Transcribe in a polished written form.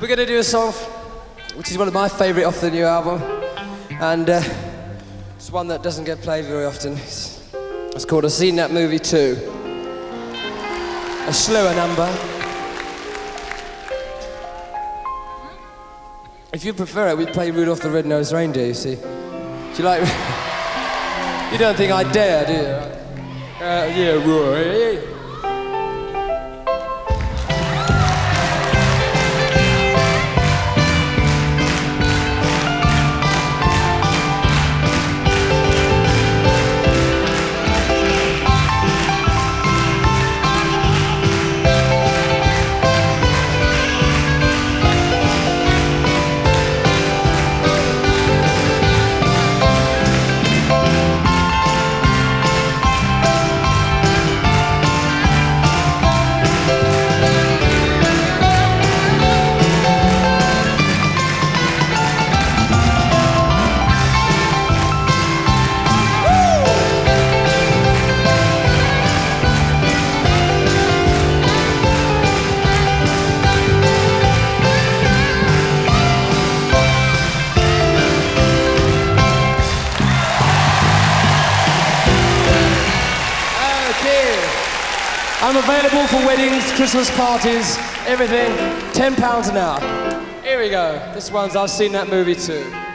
We're gonna do a song which is one of my favourite off the new album, and it's one that doesn't get played very often. It's called I've Seen That Movie Too. A slower number. If you prefer it, we'd play Rudolph the Red-Nosed Reindeer, you see. Do you like... You don't think I dare, do you? Yeah, Roy. I'm available for weddings, Christmas parties, everything. £10 an hour. Here we go. This one's I've Seen That Movie Too.